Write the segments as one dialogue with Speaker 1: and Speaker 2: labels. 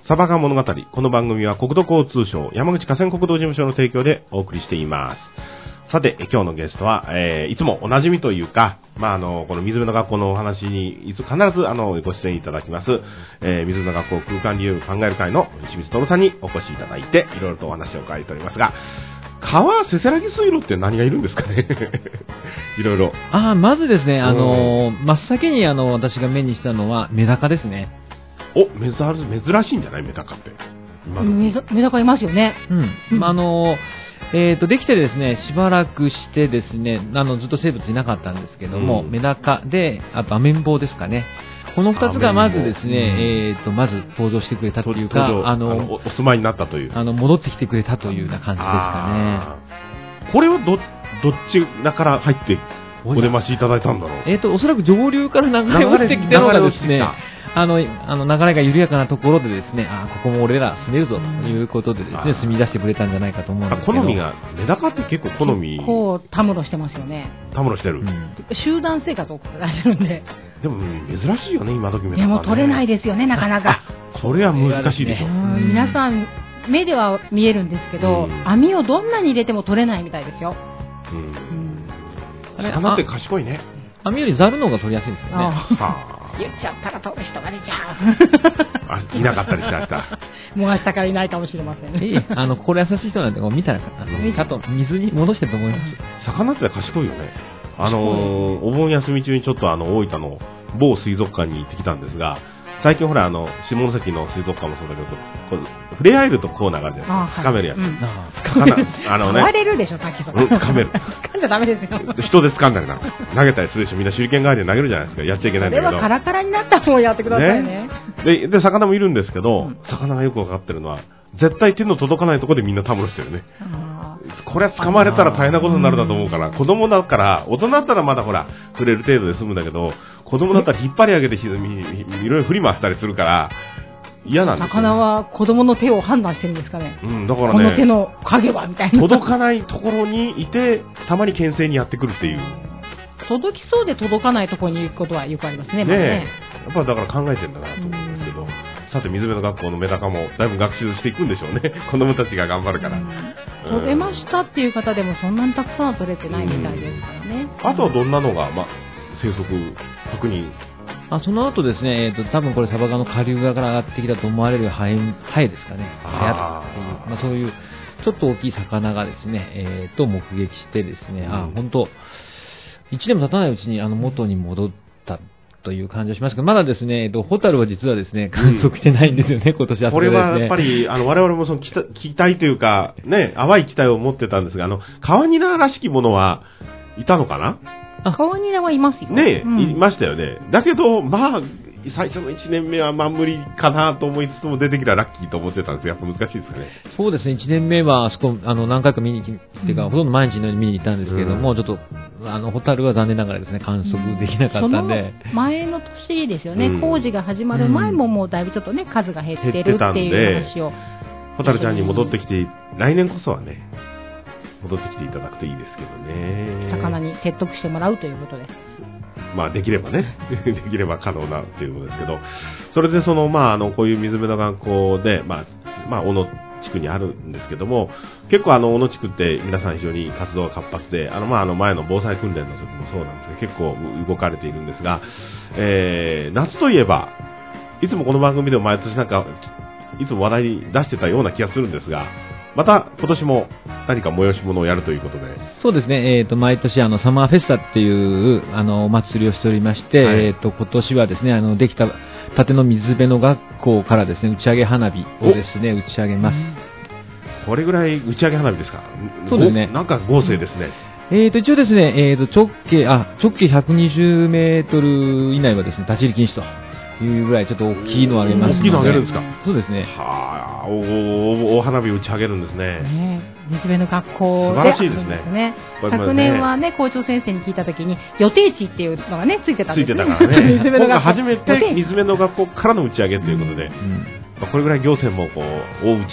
Speaker 1: サバ缶物語。この番組は国土交通省山口河川国道事務所の提供でお送りしています。さて、今日のゲストは、いつもおなじみというか、この水辺の学校のお話に必ずご出演いただきます、水辺の学校空間利用考える会の石光徹さんにお越しいただいて、いろいろとお話を伺っておりますが、川せせらぎ水路って何がいるんですかねいろいろ。
Speaker 2: まずですね、真っ先に私が目にしたのはメダカですね。
Speaker 1: 珍しいんじゃないメダカって。
Speaker 3: メダカいますよね。
Speaker 2: できてですね、しばらくしてですね、ずっと生物いなかったんですけども、メダカで、あとアメンボウですかね。この2つがまずですね、まず登場してくれたというか、
Speaker 1: お住まいになったという。
Speaker 2: 戻ってきてくれたというような感じですか
Speaker 1: ね。これはどっちだから入ってお出ましいただいたんだろう。
Speaker 2: おそらく上流から流れ落ちてきてるのがですね、流れが緩やかなところでですね、ここも俺ら住めるぞということでですね、住み出してくれたんじゃないかと思うんですけど。
Speaker 1: 好みが、メダカって結構好み。
Speaker 3: たむろしてますよね。
Speaker 1: たむろしてる。
Speaker 3: 集団生活を送ってらっしゃるんで。
Speaker 1: でも、珍しいよね、今時メダカ、ね。
Speaker 3: でも取れないですよね、なかなか。
Speaker 1: それは難しいでしょ。
Speaker 3: 皆さん、目では見えるんですけど、網をどんなに入れても取れないみたいですよ。
Speaker 1: 魚って賢いね。
Speaker 2: 網よりザルの方が取りやすいですよね。
Speaker 3: 言っちゃったら取る人が出ちゃ
Speaker 1: う。いなかったりしました。
Speaker 3: もう明日からいないかもしれませんね。
Speaker 2: これ優しい人なんて見たら、あと水に戻してると思います。
Speaker 1: 魚って賢いよね。お盆休み中にちょっと大分の某水族館に行ってきたんですが、最近ほら下関の水族館もそうだけど、触れ合えるとコーナーがあるじゃないですか。掴めるやつ。
Speaker 3: 掴まれるでしょ、滝さん。
Speaker 1: 掴める。
Speaker 3: 掴んじゃダメですよ。
Speaker 1: 人で掴んだりな。投げたりするでしょ。みんな手裏剣代わりで投げるじゃないですか。やっちゃいけないんだけど。
Speaker 3: それはカラカラになったもんやってくださいね。
Speaker 1: で、魚もいるんですけど、魚がよくわかってるのは、絶対手の届かないところでみんなたむろしてるね。これは掴まれたら大変なことになるだと思うから、子供だから、大人だったらまだほら、触れる程度で済むんだけど、子供だったら引っ張り上げていろいろ振り回したりするから、嫌なんですよ、ね。
Speaker 3: 魚は子供の手を判断してるんですかね。
Speaker 1: だからね。
Speaker 3: この手の影はみたいな。
Speaker 1: 届かないところにいて、たまに牽制にやってくるっていう。
Speaker 3: 届きそうで届かないところに行くことはよくありますね。
Speaker 1: ねやっぱりだから考えてるんだなと思うんですけど。さて、水辺の学校のメダカもだいぶ学習していくんでしょうね。子供たちが頑張るから。
Speaker 3: 取れましたっていう方でもそんなにたくさんは取れてないみたいですからね。
Speaker 1: あとはどんなのが、生息確認。
Speaker 2: その後ですね、多分これサバ科の下流側から上がってきたと思われるハエですかね。そういうちょっと大きい魚がですね、目撃してですね、本当1年も経たないうちに元に戻ったという感じがしますが、まだですね、ホタルは実はですね、観測してないんですよね、今年は、ね。
Speaker 1: これはやっぱり、我々もその期待というか、ね、淡い期待を持ってたんですが、カワニナらしきものはいたのかな？
Speaker 3: カワニナはいますよ
Speaker 1: ね。いましたよね。だけど、最初の1年目は無理かなと思いつつも出てきたらラッキーと思ってたんですが、やっぱ難しいですかね。
Speaker 2: そうですね、1年目は何回か見に行ってか、ほとんど毎日のように見に行ったんですけれども、ちょっとホタルは残念ながらですね、観測できなかったんで。
Speaker 3: その前の年ですよね、工事が始まる前ももうだいぶちょっとね、数が減ってるっていう話を。
Speaker 1: ホタルちゃんに戻ってきて、来年こそはね、戻ってきていただくといいですけどね。
Speaker 3: 魚に説得してもらうということで。
Speaker 1: できればね、できれば可能なっていうことですけど、それでこういう水辺の学校で、小野地区にあるんですけども、結構小野地区って皆さん非常に活動が活発で、前の防災訓練の時もそうなんですけど、結構動かれているんですが、夏といえば、いつもこの番組でも毎年いつも話題に出してたような気がするんですが、また今年も何か催し物をやるということで。
Speaker 2: そうですね、毎年サマーフェスタっていうお祭りをしておりまして、今年はですね、できたての水辺の学校からですね、打ち上げ花火をですね、打ち上げます。
Speaker 1: これぐらい打ち上げ花火ですか？
Speaker 2: そうですね。
Speaker 1: なんか豪勢ですね。
Speaker 2: 一応ですね、直径120メートル以内はですね、立ち入り禁止というぐらいちょっと大きいのをあげますので。
Speaker 1: 大きいのをあげるんですか？
Speaker 2: そうですね。
Speaker 1: 大花火打ち上げるんですね。
Speaker 3: 水辺の学校で。
Speaker 1: 素晴らしいですね。
Speaker 3: 昨年はね、校長先生に聞いたときに、予定地っていうのがね、ついてたんですね。
Speaker 1: ついてたからね。今回初めて水辺の学校からの打ち上げということで、これぐらい行政も大打ち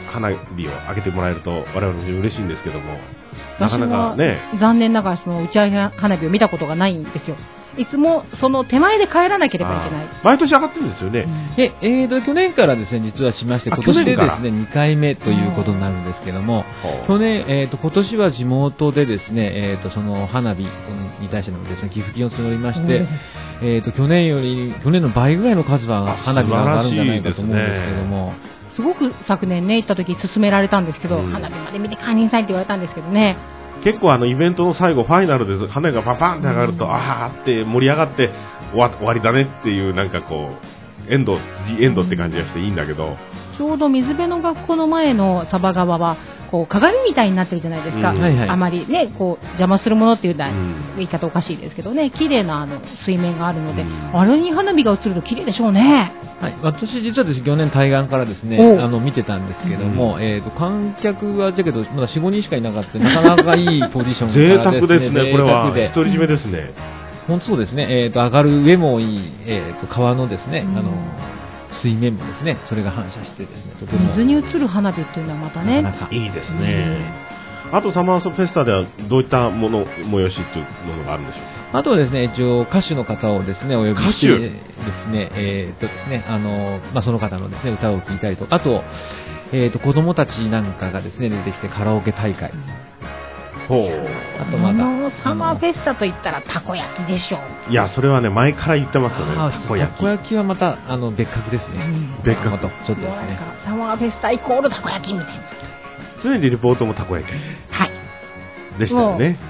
Speaker 1: 花火を上げてもらえると我々も嬉しいんですけども、なかなかね、
Speaker 3: 残念ながらその打ち上げ花火を見たことがないんですよ。いつもその手前で帰らなければいけない。
Speaker 1: 毎年上がってるんですよね。
Speaker 2: 去年からですね、実はしまして、今年でですね、2回目ということになるんですけども、去年、今年は地元でですね、その花火に対してのですね、寄付金を募りまして、去年の倍ぐらいの数は花火が上がるんじゃないかと思うんですけども、
Speaker 3: すごく昨年ね、行った時勧められたんですけど、花火まで見て帰りなさいって言われたんですけどね。
Speaker 1: 結構イベントの最後ファイナルで花がパパンって上がると、あーって盛り上がって終わりだねっていう、なんかこうエンドって感じがしていいんだけど、
Speaker 3: ちょうど水辺の学校の前のサバ川はこう鏡みたいになってるじゃないですか、あまりねこう邪魔するものっていうのは言い方おかしいですけどね、綺麗な水面があるので、あれに花火が映ると綺麗でしょうね。
Speaker 2: はい、私実はですね、去年対岸からですね見てたんですけども、観客はだけどまだ 4,5 人しかいなかった、なかなかいいポジション
Speaker 1: 贅沢ですね。これは独り占めですね。
Speaker 2: 本当そうですね。上がる上もいい、川のですね、水面もですね、それが反射してですね、とても
Speaker 3: 水に映る花火っていうのはまたね、
Speaker 2: なかなか
Speaker 1: いいですね。あとサマーフェスタではどういった催しというものがあるんでしょうか。
Speaker 2: あとはですね、一応歌手の方をですねお呼びしてですね、ですねその方のですね歌を聴いたりと、あと子供たちなんかがですね出てきてカラオケ大会。
Speaker 3: あとまたサマーフェスタといったらたこ焼きでしょう。
Speaker 1: いや、それはね前から言ってますよね。たこ
Speaker 2: 焼きはまた別格ですね。
Speaker 1: 別格
Speaker 2: とちょっとですね。
Speaker 3: サマーフェスタイコールたこ焼きみたいな。
Speaker 1: 常にリポートもたこ焼き。
Speaker 3: はい。
Speaker 1: でしたよね。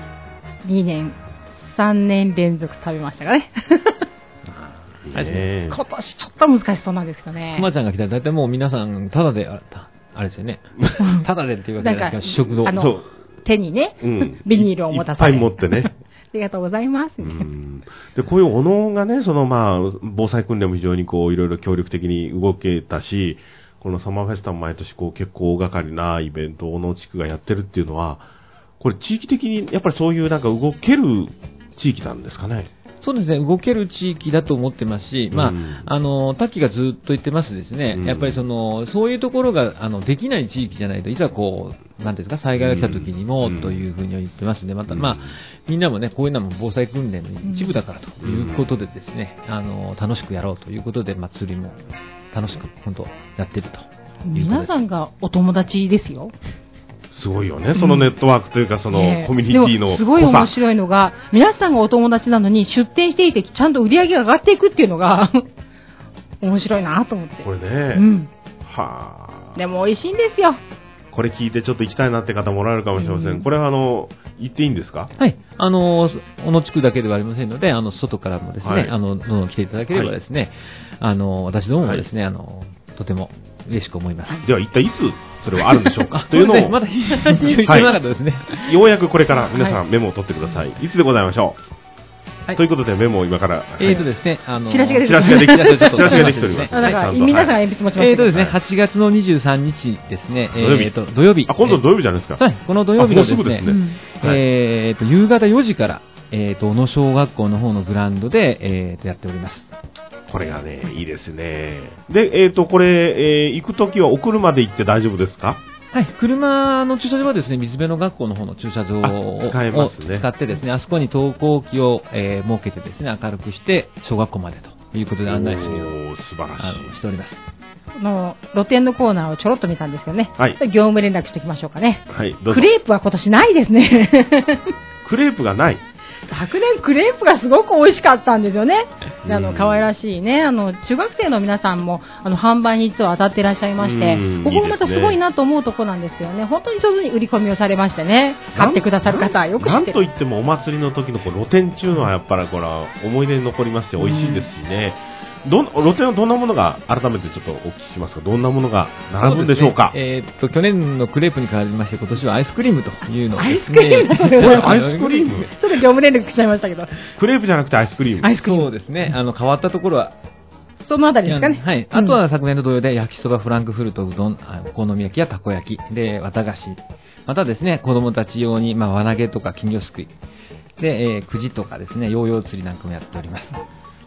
Speaker 3: 2年、3年連続食べましたかね。今年ちょっと難しそうなんですかね。
Speaker 2: くまちゃんが来たら大体もう皆さんただであれですよね。ただでっていうわけじゃないですか。食堂。
Speaker 3: 手にね、ビニールを持たされ
Speaker 1: いっぱい持ってね。
Speaker 3: ありがとうございます。
Speaker 1: で、こういうお能がね、防災訓練も非常にこういろいろ協力的に動けたし、このサマーフェスタも毎年こう結構大掛かりなイベントを小野地区がやってるっていうのは、これ地域的にやっぱりそういうなんか動ける地域なんですかね。
Speaker 2: そうですね、動ける地域だと思ってますし、タッキーがずっと言ってますですね、やっぱりそういうところができない地域じゃないといざこうなんですか災害が来た時にもというふうには言ってますんで、またみんなもねこういうのも防災訓練の一部だからということでですね、楽しくやろうということで釣りも楽しく本当やってるということです。
Speaker 3: 皆さんがお友達ですよ。
Speaker 1: すごいよね、そのネットワークというか、そのコミュニティの
Speaker 3: すごい面白いのが、皆さんがお友達なのに出店していてちゃんと売り上げが上がっていくっていうのが面白いなと思って。
Speaker 1: これね、
Speaker 3: でも美味しいんですよ。
Speaker 1: これ聞いてちょっと行きたいなって方もおられるかもしれません。これは行っていいんですか。
Speaker 2: はい、小野地区だけではありませんので、外からもですね、どんどん来ていただければですね、私どももですね、とても嬉しく思います。
Speaker 1: では一体いつそれはあるんでしょうかというのを
Speaker 2: まだ言ってなかったですね。
Speaker 1: ようやくこれから皆さんメモを取ってください。いつでございましょう。ということでメモを今から
Speaker 2: ですね、
Speaker 3: チラシができ
Speaker 1: ております。
Speaker 3: 皆さん鉛筆持ちました。
Speaker 2: ですね、8月の23日ですね、土曜日。
Speaker 1: 今度土曜日じゃないですか。
Speaker 2: はい、この土曜日のですね、夕方4時から小野小学校の方のグラウンドでやっております。
Speaker 1: これがね、いいですね。で、これ、行くときはお車で行って大丈夫ですか。
Speaker 2: はい、車の駐車場はですね、水辺の学校の方の駐車場を使ってですね、あそこに登校機を設けてですね、明るくして小学校までということで案内するよう
Speaker 1: 素晴らしい
Speaker 2: しております。
Speaker 3: 露店のコーナーをちょろっと見たんですけどね、業務連絡しておきましょうかね。
Speaker 1: はい、
Speaker 3: クレープは今年ないですね。
Speaker 1: クレープがない。
Speaker 3: 昨年クレープがすごく美味しかったんですよね。可愛らしいね、中学生の皆さんも販売に実は当たっていらっしゃいまして、ここがまたすごいなと思うところなんですけどね、本当に上手に売り込みをされましてね、買ってくださる方はよく知ってる。
Speaker 1: なんといってもお祭りの時の露店中のはやっぱりこれは思い出に残りますし、美味しいですしね。露店はどんなものが、改めてちょっとお聞きしますか、どんなものが並ぶんでしょうか。
Speaker 2: 去年のクレープに変わりまして、今年はアイスクリームというのをです
Speaker 3: ね。
Speaker 1: アイスクリーム
Speaker 3: ちょっと業務連絡しちゃいましたけど。
Speaker 1: クレープじゃなくてアイスクリーム。
Speaker 2: そうですね。変わったところは、
Speaker 3: そのあたりですかね。
Speaker 2: はい。あとは昨年の同様で、焼きそば、フランクフルト、うどん、お好み焼きやたこ焼き、で、綿菓子。またですね、子供たち用に、輪投げとか金魚すくい。で、くじとかですね、ヨーヨー釣りなんかもやっております。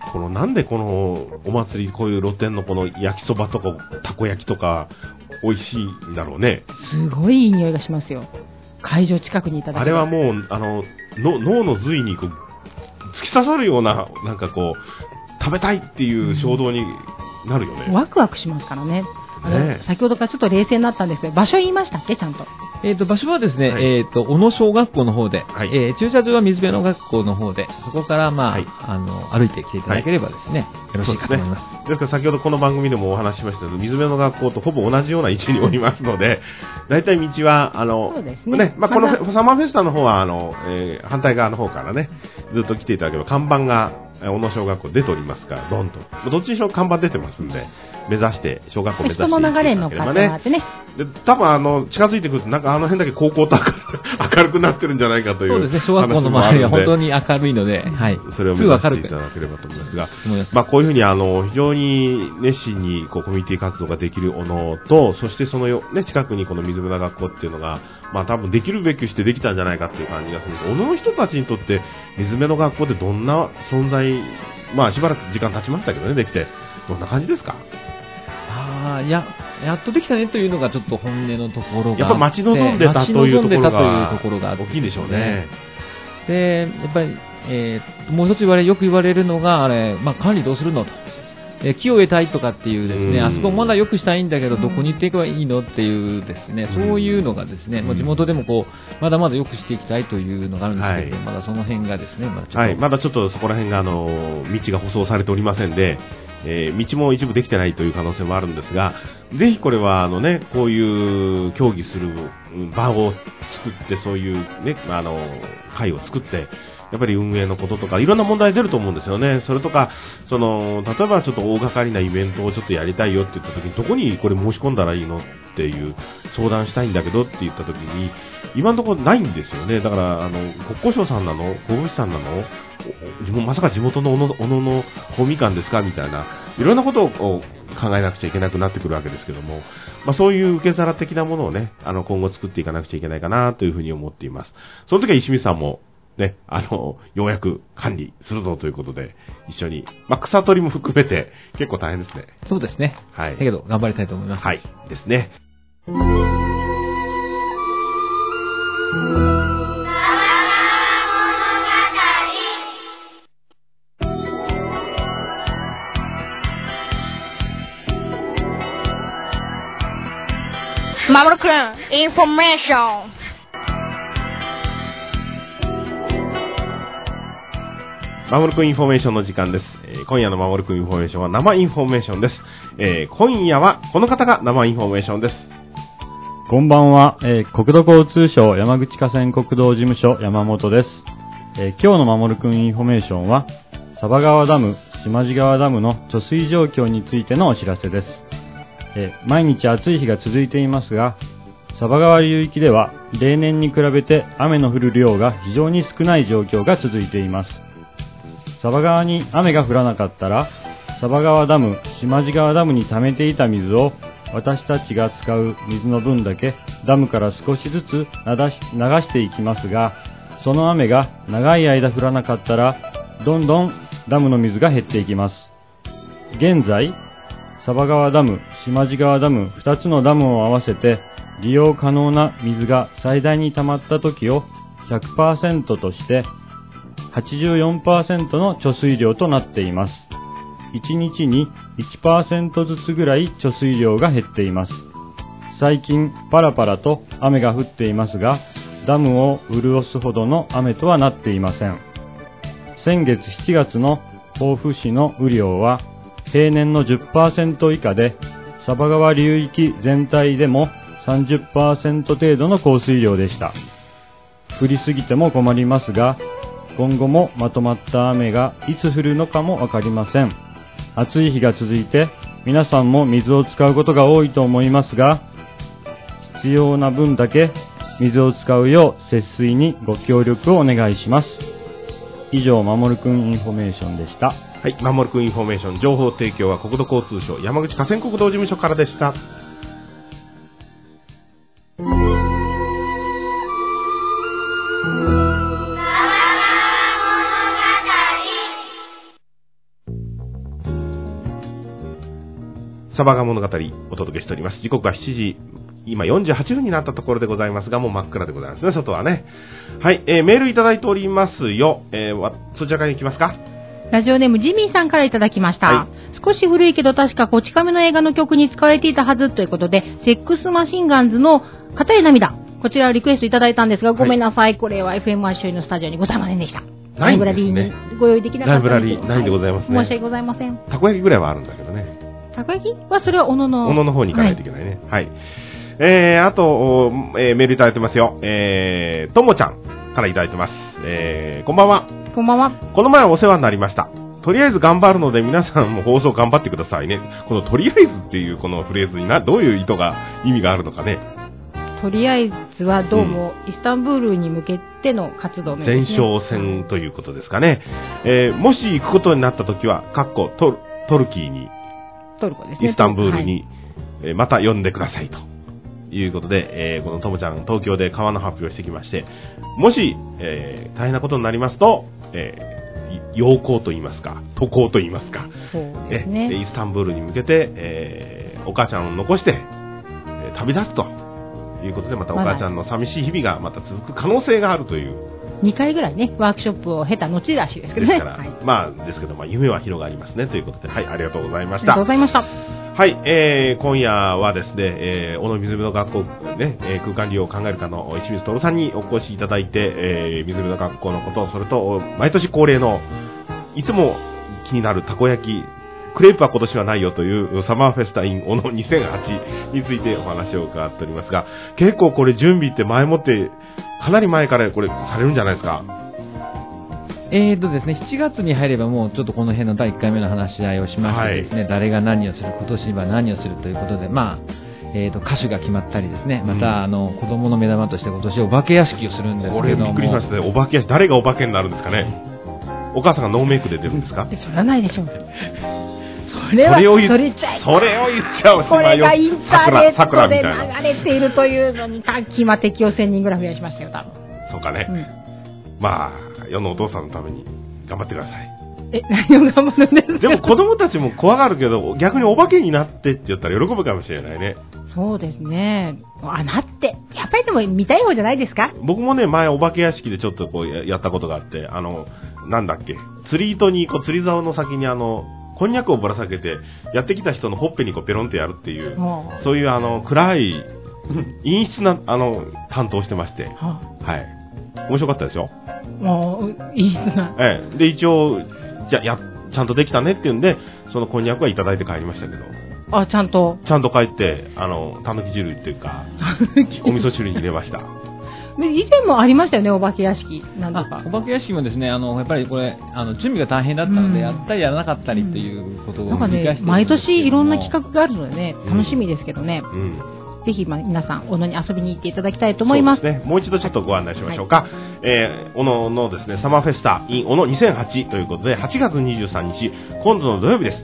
Speaker 1: なんでこのお祭り、こういう露店のこの焼きそばとかたこ焼きとか美味しいんだろうね。
Speaker 3: すごいいい匂いがしますよ。会場近くにいただけで。
Speaker 1: あれはもう脳の髄にこう突き刺さるような、なんかこう食べたいっていう衝動になるよね。
Speaker 3: ワクワクしますからね。先ほどからちょっと冷静になったんですけど、場所言いましたっけ、ちゃんと。
Speaker 2: 場所はですね、
Speaker 1: はい、
Speaker 2: 小野小学校の方で、
Speaker 1: はい、
Speaker 2: 駐車場は水辺の学校の方で、そこから
Speaker 1: はい、
Speaker 2: 歩いてきていただければですね、よろしいかと思います。
Speaker 1: ですから先ほどこの番組でもお話ししましたけど、水辺の学校とほぼ同じような位置におりますので、大体道は、
Speaker 3: そうですね。
Speaker 1: このサマーフェスタの方は、反対側の方からね、ずっと来ていただければ看板が、小野小学校出ておりますから、ドンと。どっちにしろ看板出てますんで、目指して、小学校目指していただければね。
Speaker 3: 人の流れに乗っかってもらってね。
Speaker 1: で、多分近づいてくると、なんか辺だけ高校と明るくなってるんじゃないかという。
Speaker 2: そうですね、小学校の周りは本当に明るいので、はい。
Speaker 1: それを目指していただければと思いますが、こういうふうに非常に熱心にコミュニティ活動ができる小野と、そしてその近くにこの水辺の学校っていうのが、多分できるべきしてできたんじゃないかっていう感じがするんです。小野の人たちにとって水辺の学校ってどんな存在、しばらく時間経ちましたけどね、できて。どんな感じですか？
Speaker 2: やっとできたねというのがちょっと本音のところがあって、
Speaker 1: やっぱ待ち望んでたというところが大きいんでしょうね。
Speaker 2: で、やっぱり、もう一つよく言われるのが、管理どうするのと。木を植えたいとかっていうですね、あそこまだ良くしたいんだけど、どこに行っていけばいいのっていうですね、そういうのがですね、地元でもまだまだ良くしていきたいというのがあるんですけど、まだその辺がですね、
Speaker 1: まだちょっとそこら辺が道が舗装されておりませんで、道も一部できてないという可能性もあるんですが、ぜひこれはこういう協議する場を作って、そういうね、会を作って、やっぱり運営のこととかいろんな問題出ると思うんですよね。それとか例えばちょっと大掛かりなイベントをちょっとやりたいよって言った時に、どこにこれ申し込んだらいいのっていう相談したいんだけどって言った時に、今のところないんですよね。だから国交省さんなの、国務さんなの、まさか地元の小野の公民館ですかみたいな、いろんなことを考えなくちゃいけなくなってくるわけですけども、そういう受け皿的なものをね、今後作っていかなくちゃいけないかなというふうに思っています。その時は石見さんもね、ようやく管理するぞということで、一緒に、草取りも含めて、結構大変ですね。
Speaker 2: そうですね。はい。だけど、頑張りたいと思います。
Speaker 1: はい。ですね。
Speaker 4: マモルくん、インフォメーション。
Speaker 1: マモルくんインフォメーションの時間です。今夜のマモルくんインフォメーションは生インフォメーションです。今夜はこの方が生インフォメーションです。
Speaker 5: こんばんは、国土交通省山口河川国道事務所山本です。今日のマモルくんインフォメーションは、佐波川ダム、島地川ダムの貯水状況についてのお知らせです。毎日暑い日が続いていますが、佐波川流域では例年に比べて雨の降る量が非常に少ない状況が続いています。佐波川に雨が降らなかったら、佐波川ダム、島地川ダムに溜めていた水を私たちが使う水の分だけダムから少しずつ流していきますが、その雨が長い間降らなかったら、どんどんダムの水が減っていきます。現在、佐波川ダム、島地川ダム2つのダムを合わせて利用可能な水が最大に溜まった時を 100% として、84% の貯水量となっています。1日に 1% ずつぐらい貯水量が減っています。最近パラパラと雨が降っていますが、ダムを潤すほどの雨とはなっていません。先月7月の防府市の雨量は平年の 10% 以下で、佐波川流域全体でも 30% 程度の降水量でした。降りすぎても困りますが、今後もまとまった雨がいつ降るのかもわかりません。暑い日が続いて皆さんも水を使うことが多いと思いますが、必要な分だけ水を使うよう節水にご協力をお願いします。以上、まもるくんインフォメーションでした。
Speaker 1: はい、まもるくんインフォメーション、情報提供は国土交通省山口河川国道事務所からでした。 サバガ物語お届けしております。時刻は7時、今48分になったところでございますが、もう真っ暗でございますね、外はね。はい、メールいただいておりますよ。そちらから行きますか。
Speaker 3: ラジオネームジミーさんからいただきました。はい、少し古いけど確かこち亀の映画の曲に使われていたはずということで、セックスマシンガンズの片へ涙。こちらリクエストいただいたんですが、ごめんなさい。これは FM 周囲のスタジオにございませんでした。ライブラリーにご用意できなかったんです。
Speaker 1: ライブラリーないでございますね。
Speaker 3: 申し訳ございません。
Speaker 1: たこ焼きぐらいはあるんだけどね。
Speaker 3: たこ焼きはそれは小野の
Speaker 1: 方に行かないといけないね。はい。あと、メールいただいてますよ。ともちゃんからいただいてます。こんばんは。
Speaker 3: こんばんは。
Speaker 1: この前はお世話になりました。とりあえず頑張るので皆さんも放送頑張ってくださいね。このとりあえずっていうこのフレーズにどういう意味があるのかね。
Speaker 3: とりあえずはどうもイスタンブールに向けての活動名ですね。
Speaker 1: 前哨戦ということですかね。もし行くことになった時は、トルキーに、
Speaker 3: トルコですね。
Speaker 1: イスタンブールに、また呼んでくださいということで、このともちゃん東京で川の発表してきまして、もし、大変なことになりますと、洋行と言いますか、渡航と言いますか、
Speaker 3: そうですね、
Speaker 1: イスタンブールに向けて、お母ちゃんを残して、旅立つということで、またお母ちゃんの寂しい日々がまた続く可能性があるという。
Speaker 3: 2回ぐらいね、ワークショップを経た後らしいですけどね。
Speaker 1: ですから、ですけど、夢は広がりますねということで、はい、ありがとうございました。
Speaker 3: ありがとうございました。
Speaker 1: はい、今夜はですね、小野水辺の学校、ね、空間利用を考える課の石水徹さんにお越しいただいて、水辺の学校のこと、それと、毎年恒例の、いつも気になるたこ焼き、クレープは今年はないよというサマーフェスタ in 小野2008についてお話を伺っておりますが、結構これ準備って前もって、かなり前からこれされるんじゃないですか。
Speaker 2: ですね、7月に入ればもうちょっとこの辺の第1回目の話し合いをしましてですね、はい、誰が何をする、今年は何をするということで、歌手が決まったりですね、また、子供の目玉として今年お化け屋敷をするんですけども。
Speaker 1: これびっくりしましたね。お化け屋敷、誰がお化けになるんですかね。お母さんがノーメイクで出るんですか。
Speaker 3: それはないでしょう。
Speaker 1: それを言っちゃうし、
Speaker 3: これがインターネットで流れているというのに、今敵を1000人ぐらい増やしましたよ、多分。
Speaker 1: そうかね。世のお父さんのために頑張ってください。
Speaker 3: 何を頑張るんですか。
Speaker 1: でも子供たちも怖がるけど、逆にお化けになってって言ったら喜ぶかもしれないね。
Speaker 3: そうですね。なって。やっぱりでも見たい方じゃないですか。
Speaker 1: 僕もね、前お化け屋敷でちょっとこうやったことがあって、なんだっけ、釣り糸に、釣り竿の先にこんにゃくをぶら下げて、やってきた人のほっぺにペロンってやるっていう、そういう暗い、陰湿な、担当してまして、はい。面白かったでしょ。
Speaker 3: いいな。
Speaker 1: で、一応、ちゃんとできたねっていうんで、そのこんにゃくはいただいて帰りましたけど。
Speaker 3: ちゃんと
Speaker 1: 帰って、たぬき汁っていうか、お味噌汁に入れました。
Speaker 3: 以前もありましたよね、お化け屋敷。なんとか。
Speaker 2: お化け屋敷もですね、やっぱりこれ、準備が大変だったので、やったりやらなかったりっていうことを繰り返して、
Speaker 3: 毎年いろんな企画があるのでね、楽しみですけどね。ぜひ皆さん、小野に遊びに行っていただきたいと思います。
Speaker 1: そうですね。もう一度ちょっとご案内しましょうか。小野のですね、サマーフェスタ in 小野2008ということで、8月23日、今度の土曜日です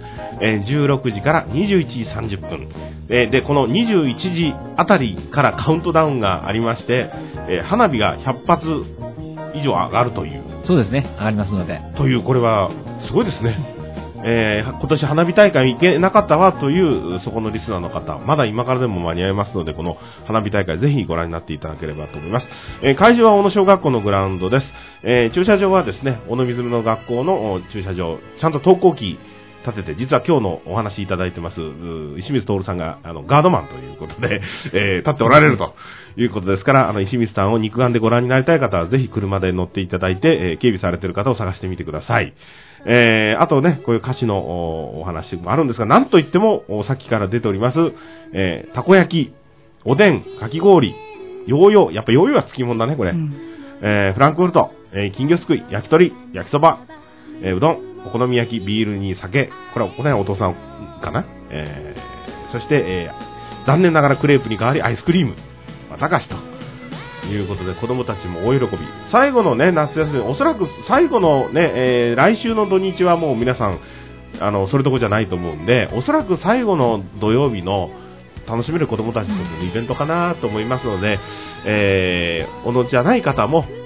Speaker 1: 。16時から21時30分。で、この21時あたりからカウントダウンがありまして、花火が100発以上上がるという。
Speaker 2: そうですね。上がりますので。
Speaker 1: という、これは、すごいですね。今年花火大会行けなかったわというそこのリスナーの方、まだ今からでも間に合いますので、この花火大会ぜひご覧になっていただければと思います。会場は小野小学校のグラウンドです。駐車場はですね、小野水の学校の駐車場、ちゃんと登校機立てて、実は今日のお話いただいてます石水徹さんがガードマンということで、立っておられるということですから、石水さんを肉眼でご覧になりたい方はぜひ車で乗っていただいて、警備されている方を探してみてください。あとね、こういう歌詞のお話もあるんですが、なんといってもさっきから出ております、たこ焼き、おでん、かき氷、ヨーヨー、やっぱヨーヨーはつきもんだねこれ、フランクフルト、金魚すくい、焼き鳥、焼きそば、うどん、お好み焼き、ビールに酒、これはねお父さんかな、そして、残念ながらクレープに代わりアイスクリーム、たかしということで、子供たちも大喜び。最後のね、夏休み、おそらく最後のね、来週の土日はもう皆さん、それどころじゃないと思うんで、おそらく最後の土曜日の楽しめる子供たちとのイベントかなと思いますので、おのじゃない方も、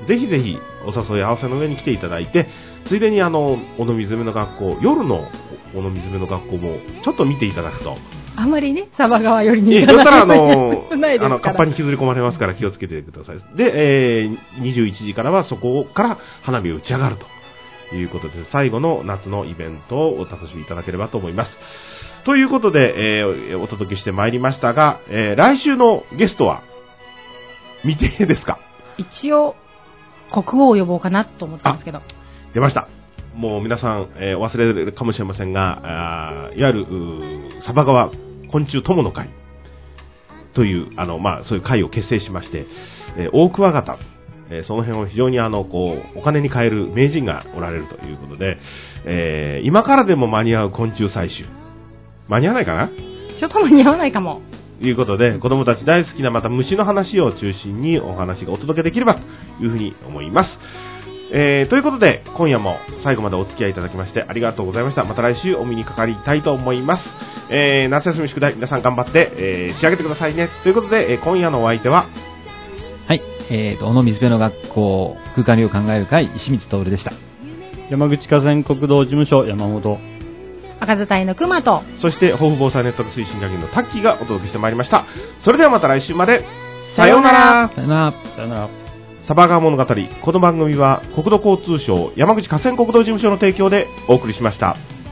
Speaker 1: ぜひぜひお誘い合わせの上に来ていただいて、ついでに小野水辺の学校、夜の小野水辺の学校もちょっと見ていただくと。
Speaker 3: あまりね、サバ川よりに行か
Speaker 1: だったら
Speaker 3: ないですから。
Speaker 1: カッパに削り込まれますから気をつけてください。で、21時からはそこから花火を打ち上がるということで、最後の夏のイベントをお楽しみいただければと思います。ということで、お届けしてまいりましたが、来週のゲストは未定ですか？
Speaker 3: 一応国王を呼ぼうかなと思ったんですけど。
Speaker 1: 出ました。もう皆さん、お忘れるかもしれませんが、いわゆるサバ川昆虫友の会というそういう会を結成しまして、大クワガタ、その辺を非常にお金に換える名人がおられるということで、今からでも間に合う昆虫採集、間に合わないかな？
Speaker 3: ちょっと間に合わないかも。
Speaker 1: ということで、子供たち大好きなまた虫の話を中心にお話がお届けできればというふうに思います。ということで、今夜も最後までお付き合いいただきましてありがとうございました。また来週お目にかかりたいと思います。夏休み宿題皆さん頑張って、仕上げてくださいね。ということで、今夜のお相手は、
Speaker 2: はい、小野水辺の学校空間利用考える会石光徹でした。
Speaker 5: 山口河川国道事務所山本、
Speaker 3: 赤座隊の熊と、
Speaker 1: そして豊富防災ネットの推進係のタッキーがお届けしてまいりました。それではまた来週まで。さようなら。
Speaker 2: さよなら。
Speaker 5: さよなら。
Speaker 1: サバ川物語。この番組は国土交通省山口河川国道事務所の提供でお送りしました。